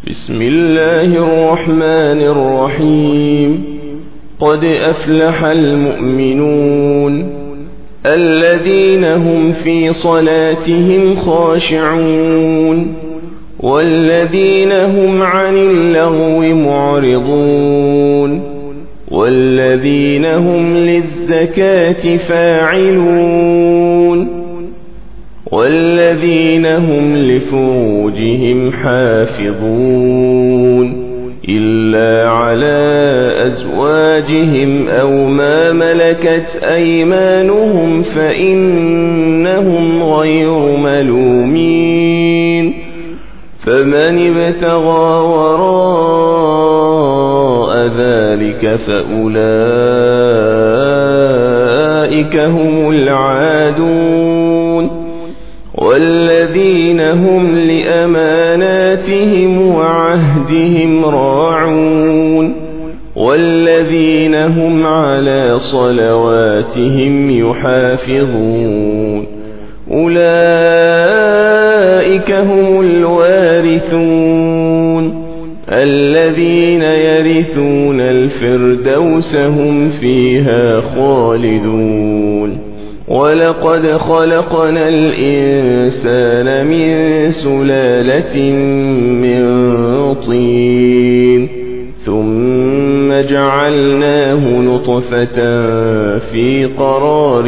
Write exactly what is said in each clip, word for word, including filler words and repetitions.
بسم الله الرحمن الرحيم قد أفلح المؤمنون الذين هم في صلاتهم خاشعون والذين هم عن اللغو معرضون والذين هم للزكاة فاعلون والذين هم لفروجهم حافظون إلا على أزواجهم أو ما ملكت أيمانهم فإنهم غير ملومين فمن ابتغى وراء ذلك فأولئك هم العادون والذين هم لأماناتهم وعهدهم راعون والذين هم على صلواتهم يحافظون أولئك هم الوارثون الذين يرثون الفردوس هم فيها خالدون ولقد خلقنا الإنسان من سلالة من طين ثم جعلناه نطفة في قرار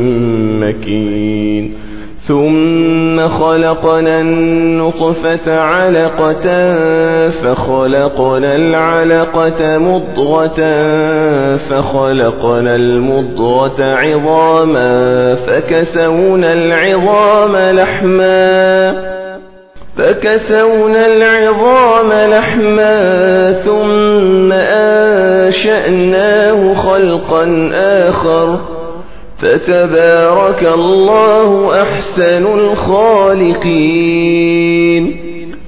مكين ثم خلقنا النطفة علقة فخلقنا العلقة مضغة فخلقنا المضغة عظاما فكسونا العظام لحما فكسونا العظام لحما ثم أنشأناه خلقا آخر فتبارك الله أحسن الخالقين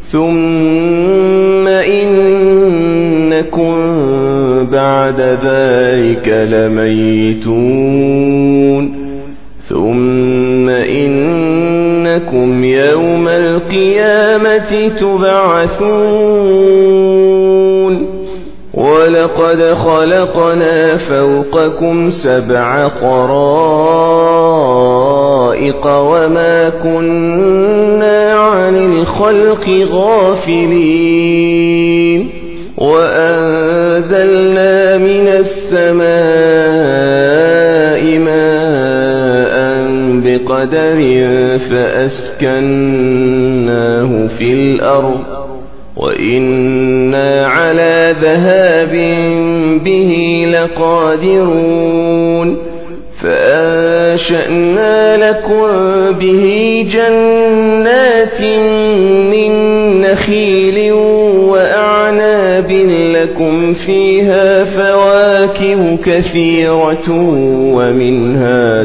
ثم إنكم بعد ذلك لميتون ثم إنكم يوم القيامة تبعثون ولقد خلقنا فوقكم سبع طرائق وما كنا عن الخلق غافلين وأنزلنا من السماء ماء بقدر فأسكناه في الأرض وإنا على ذهاب به لقادرون فأنشأنا لكم به جنات من نخيل وأعناب لكم فيها فواكه كثيرة ومنها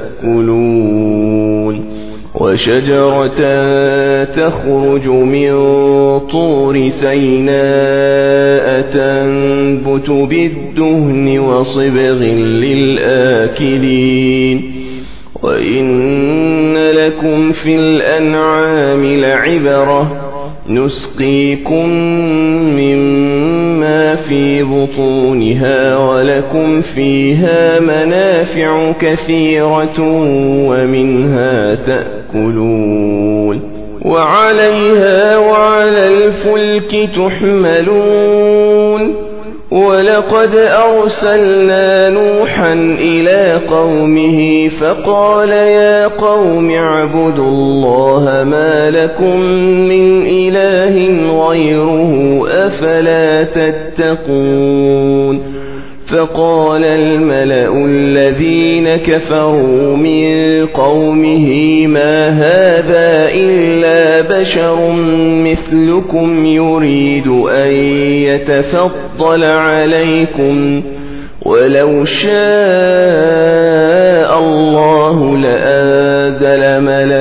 تأكلون وشجرة تخرج من طور سيناء تنبت بالدهن وصبغ للآكلين وإن لكم في الأنعام لعبرة نسقيكم مما في بطونها ولكم فيها منافع كثيرة ومنها تأكلون وعليها وعلى الفلك تحملون ولقد أرسلنا نوحا إلى قومه فقال يا قوم اعبدوا الله ما لكم من إله غيره أفلا تتقون فقال الملأ الذين كفروا من قومه ما هذا إلا بشر مثلكم يريد أن يتفضل عليكم ولو شاء الله لأنزل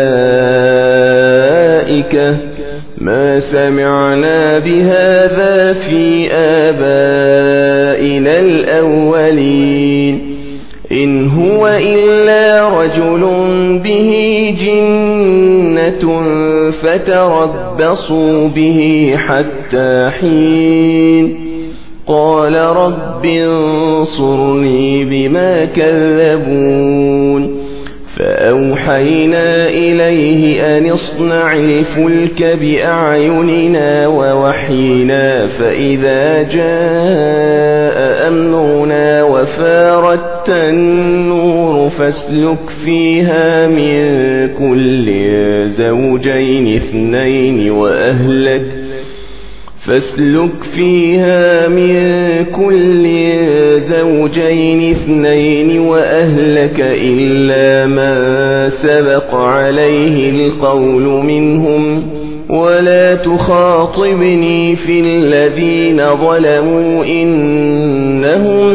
ملائكة ما سمعنا بهذا في آبائنا الأولين إن هو إلا رجل به جنة جنة فتربصوا به حتى حين قال رب انصرني بما كذبون فأوحينا إليه أن اصنع الفلك بأعيننا ووحينا فإذا جاء أمرنا وفارت النور فاسلك فيها من كل زوجين اثنين وأهلك فاسلك فيها من كل زوجين اثنين وأهلك إلا من سبق عليه القول منهم ولا تخاطبني في الذين ظلموا إنهم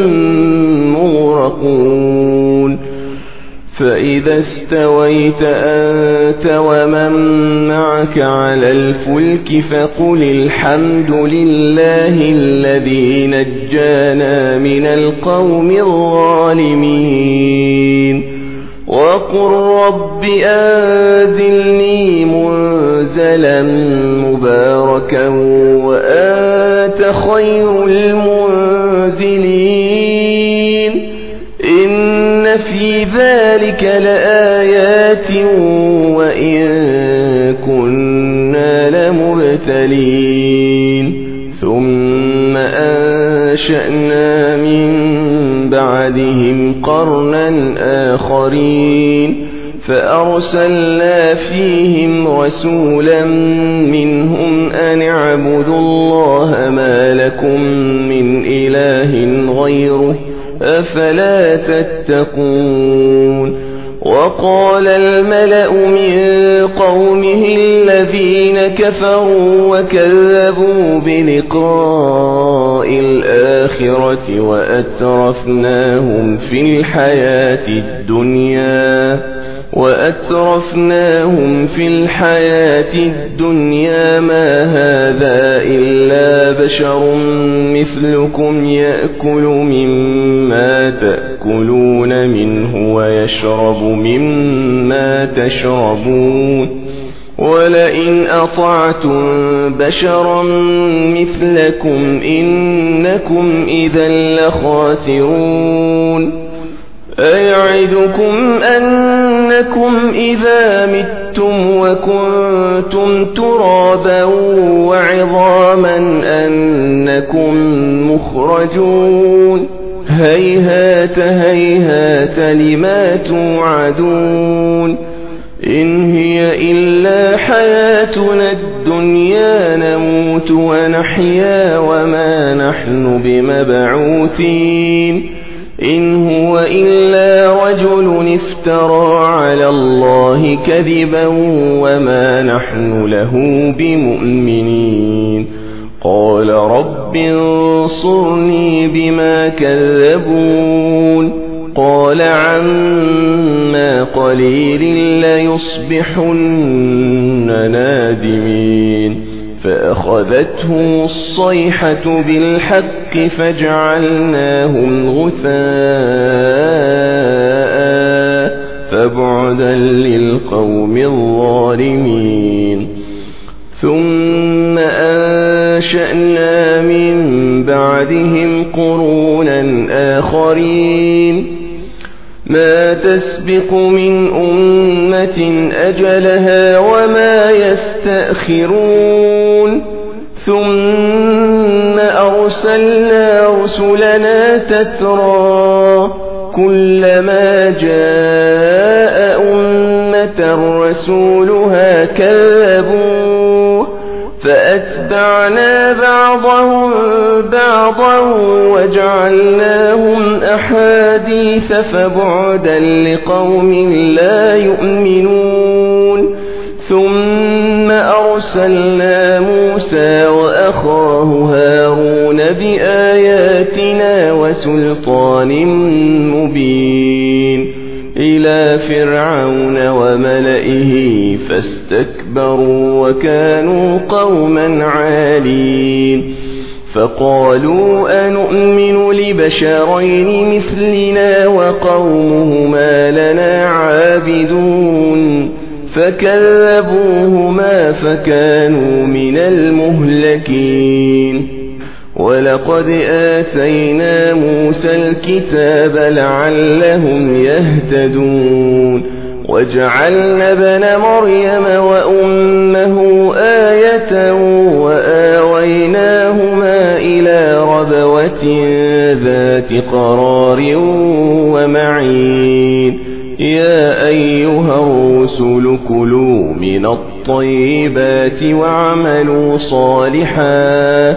مغرقون فإذا استويت أنت ومن معك على الفلك فقل الحمد لله الذي نجانا من القوم الظالمين وقل رب أنزلني منزلا مباركا وأنت خير المنزلين إن في ذلك لآيات وإن كنا لمبتلين ثم أنشأنا من بعدهم قرنا آخرين فأرسلنا فيهم رسولا منهم أن اعبدوا الله ما لكم من إله غيره أفلا تتقون وقال الملأ من قومه الذين كفروا وكذبوا بلقاء الآخرة وأترفناهم في الحياة الدنيا وأترفناهم في الحياة الدنيا ما هذا إلا بشر مثلكم يأكل مما تأكلون منه ويشرب مما تشربون ولئن أطعتم بشرا مثلكم إنكم إذا لخاسرون أيعدكم أنكم إذا متم وكنتم ترابا وعظاما أنكم مخرجون هيهات هيهات لما توعدون إن هي إلا حياتنا الدنيا نموت ونحيا وما نحن بمبعوثين إن هو إلا رجل افترى على الله كذبا وما نحن له بمؤمنين قال رب انصرني بما كذبون قال عما قليل ليصبحن نادمين فأخذتهم الصيحة بالحق فجعلناهم غثاء فبعدا للقوم الظالمين ثم أنشأنا من بعدهم قرونا آخرين ما تسبق من أمة أجلها وما يستأخرون ثم أرسلنا رسلنا تترى كلما جاء أمة رسولها كذبوه فأتبعنا بعضهم بعضا وجعلناهم أحاديث فبعدا لقوم لا يؤمنون ثم أرسلنا موسى وأخاه هارون بآياتنا وسلطان مبين إلى فرعون وملئه فاستكبروا وكانوا قوما عالين فقالوا أنؤمن لبشرين مثلنا وقومهما لنا عابدون فكذبوهما فكانوا من المهلكين ولقد آتينا موسى الكتاب لعلهم يهتدون وجعلنا ابن مريم وأمه آية وآويناهما إلى ربوة ذات قرار ومعين يا أيها الرسل كلوا من الطيبات واعملوا صالحا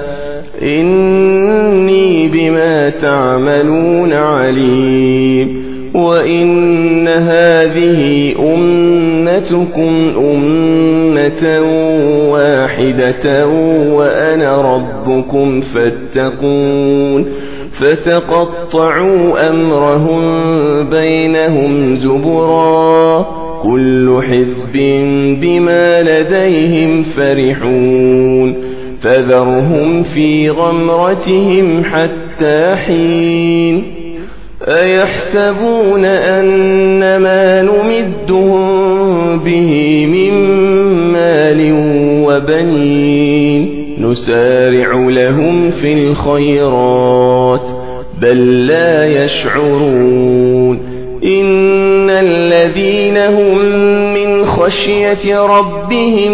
إني بما تعملون عليم وإن هذه أمتكم أمة واحدة وأنا ربكم فاتقون فتقطعوا أمرهم بينهم زبرا كل حزب بما لديهم فرحون فذرهم في غمرتهم حتى حين أيحسبون أن ما نمدهم به من مال وبنين نسارع لهم في الخيرات بل لا يشعرون إن الذين هم من خشية ربهم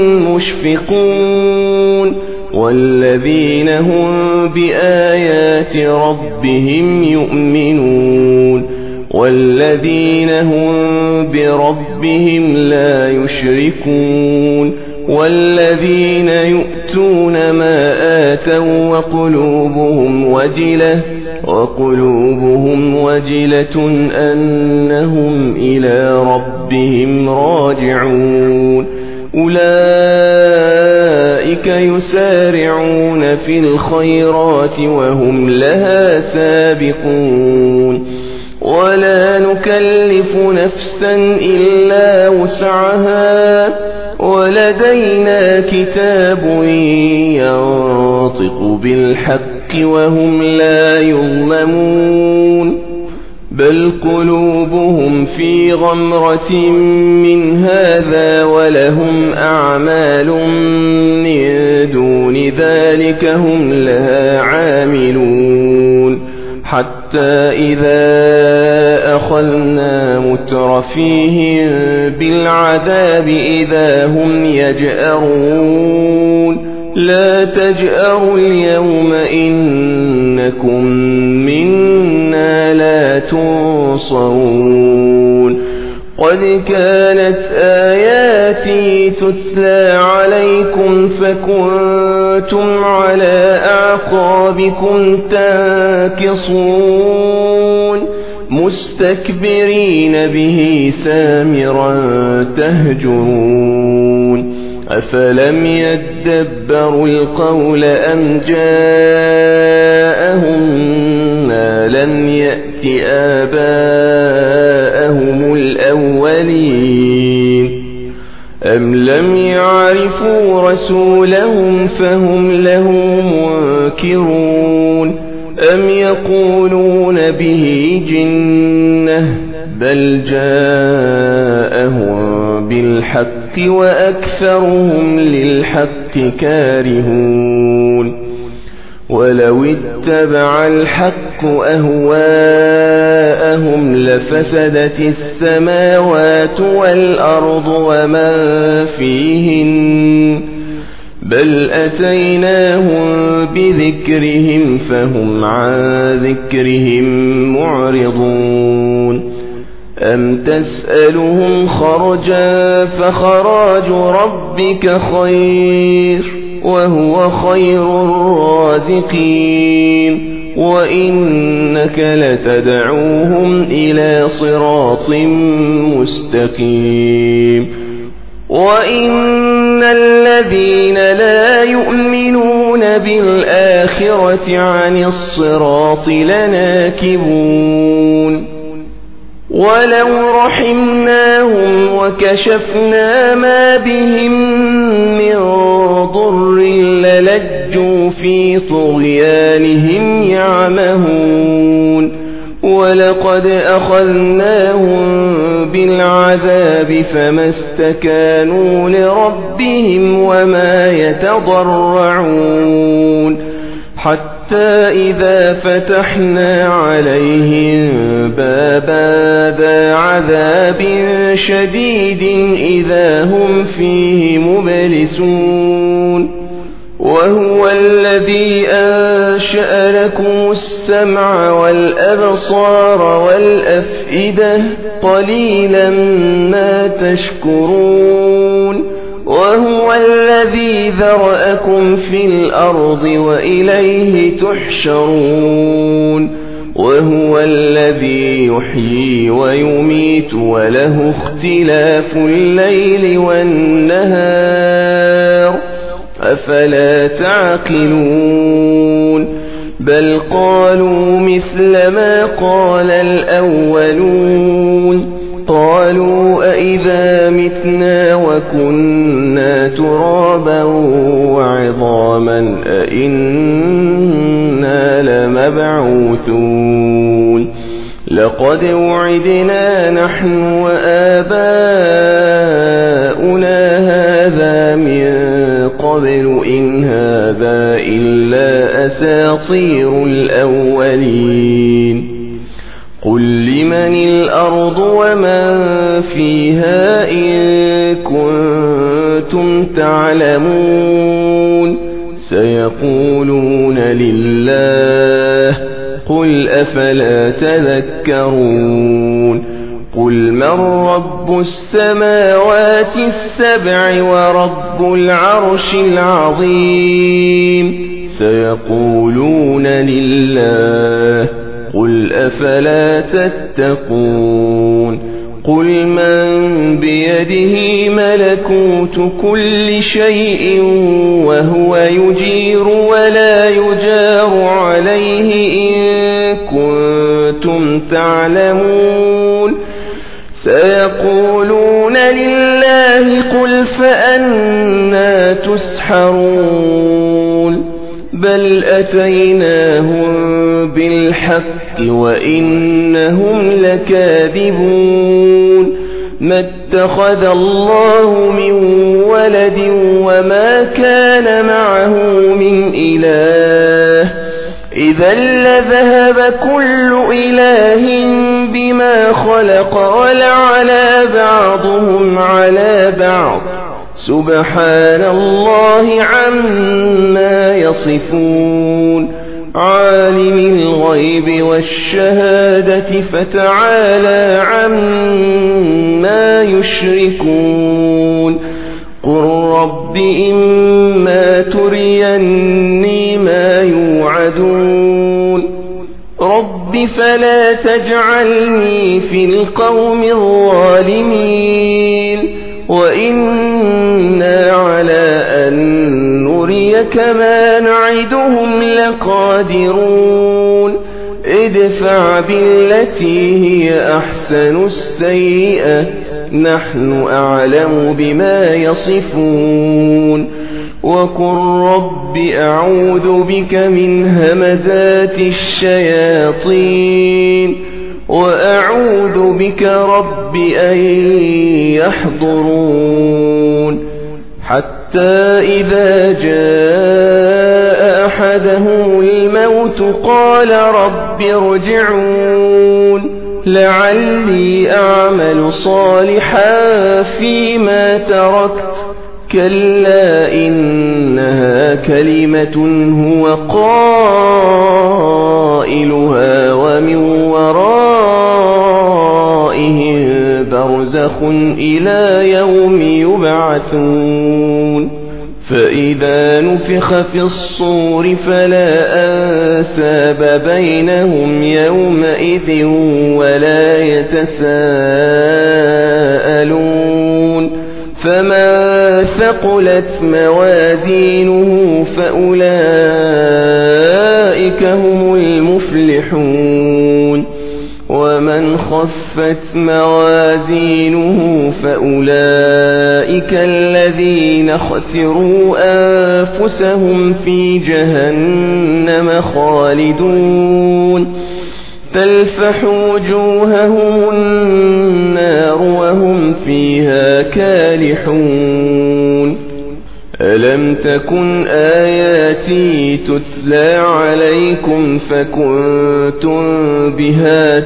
مشفقون والذين هم بآيات ربهم يؤمنون والذين هم بربهم لا يشركون والذين يؤتون ما آتوا وقلوبهم وجلة وقلوبهم وجلة أنهم إلى ربهم راجعون أولئك يسارعون في الخيرات وهم لها سابقون ولا نكلف نفسا إلا وسعها ولدينا كتاب ينطق بالحق وهم لا يظلمون بل قلوبهم في غمرة من هذا ولهم أعمال من دون ذلك هم لها عاملون حتى إذا أخذنا مترفيهم بالعذاب إذا هم يجأرون لا تجأروا اليوم إنكم منا لا تنصرون قد كانت آياتي تتلى عليكم فكنتم على أعقابكم تنكصون مستكبرين به سامرا تهجرون أفلم يدبروا القول أم جاءهم ما لم يأت آباءهم الأولين أم لم يعرفوا رسولهم فهم له منكرون أم يقولون به جنة بل جاءهم بالحق وأكثرهم للحق كارهون ولو اتبع الحق أهواءهم لفسدت السماوات والأرض ومن فيهن بل أتيناهم بذكرهم فهم عن ذكرهم معرضون أم تسألهم خرجا فخراج ربك خير وهو خير الرازقين وإنك لتدعوهم إلى صراط مستقيم وإن الذين لا يؤمنون بالآخرة عن الصراط لناكبون ولو رحمناهم وكشفنا ما بهم من ضر للجوا في طغيانهم يعمهون ولقد أخذناهم بالعذاب فما استكانوا لربهم وما يتضرعون حتى إذا فتحنا عليهم بابا ذا عذاب شديد إذا هم فيه مبلسون وهو الذي أنشأ لكم السمع والأبصار والأفئدة قليلا ما تشكرون وهو الذي ذرأكم في الأرض وإليه تحشرون وهو الذي يحيي ويميت وله اختلاف الليل والنهار أفلا تعقلون بل قالوا مثل ما قال الأولون قالوا أئذا متنا وكنا ترابا وعظاما أئنا لمبعوثون لقد وعدنا نحن وآباؤنا هذا من قبل إن هذا إلا أساطير الأولين قل لمن الأرض ومن فيها إن كنتم تعلمون سيقولون لله قل أفلا تذكرون قل من رب السماوات السبع ورب العرش العظيم سيقولون لله قل أفلا تتقون قل من بيده ملكوت كل شيء وهو يجير ولا يجار عليه إن كنتم تعلمون سيقولون لله قل فأنى تسحرون بل أتيناهم بالحق وإنهم لكاذبون ما اتخذ الله من ولد وما كان معه من إله إذا لذهب كل إله بما خلق ولعلى بعضهم على بعض سبحان الله عما يصفون عالم الغيب والشهادة فتعالى عما يشركون قل رب إما تريني ما يوعدون رب فلا تجعلني في القوم الظالمين وإنا على أن نريك ما نعدهم لقادرون ادفع بالتي هي أحسن السيئة نحن أعلم بما يصفون وقل رب أعوذ بك من همزات الشياطين وأعوذ بك رب أن يحضرون حتى إذا جاء أحدهم الموت قال رب ارجعون لعلي أعمل صالحا فيما تركت كلا إنها كلمة هو قائلها ومن ورائهم برزخ إلى يوم يبعثون فإذا نفخ في الصور فلا أنساب بينهم يومئذ ولا يتساءلون فمن ثقلت موازينه فأولئك هم المفلحون ومن خفت موازينه فأولئك الذين خسروا أنفسهم في جهنم خالدون تلفح وجوههم النار وهم فيها كالحون ألم تكن آياتي تتلى عليكم فكنتم بها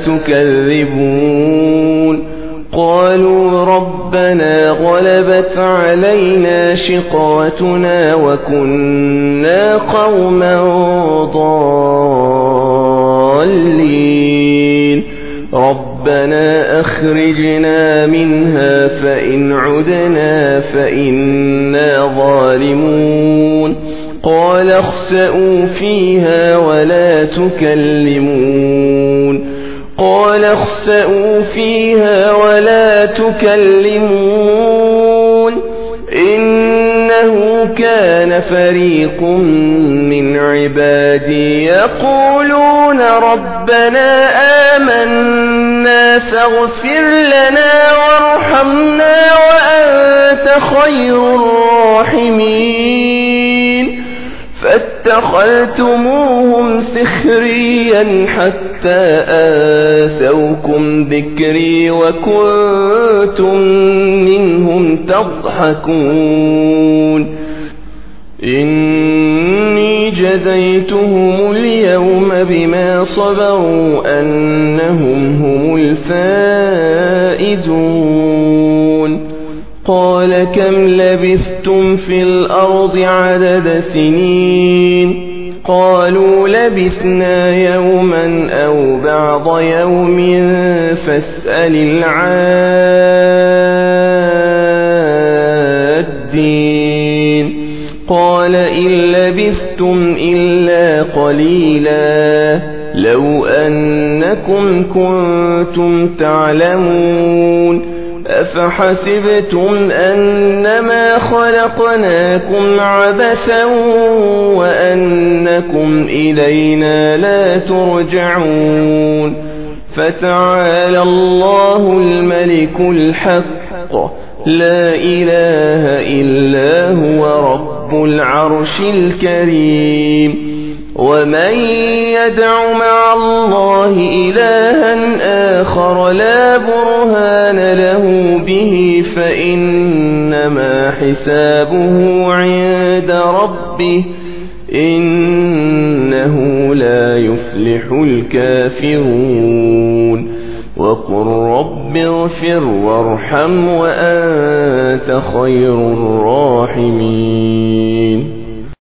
تكذبون قالوا ربنا غلبت علينا شقوتنا وكنا قوما ضالين ربنا أخرجنا منها فإن عدنا فإنا ظالمون قال اخسئوا فيها ولا تكلمون قال اخسئوا فيها ولا تكلمون إنه كان فريق من عبادي يقولون ربنا آمنا فاغفر لنا وارحمنا وأنت خير الراحمين فاتخذتموهم سخريا حتى آنسوكم ذكري وكنتم منهم تضحكون إني جزيتهم اليوم بما صبروا أنهم هم الفائزون قال كم لبثتم في الأرض عدد سنين قالوا لبثنا يوما أو بعض يوم فاسأل العادين قال إن لبثتم إلا قليلا لو أنكم كنتم تعلمون أفحسبتم أنما خلقناكم عبثا وأنكم إلينا لا ترجعون فتعالى الله الملك الحق لا إله إلا هو رب العرش الكريم ومن يدع مع الله إلها آخر لا برهان له به فإنما حسابه عند ربه إنه لا يفلح الكافرون وقل رب اغفر وارحم وأنت خير الراحمين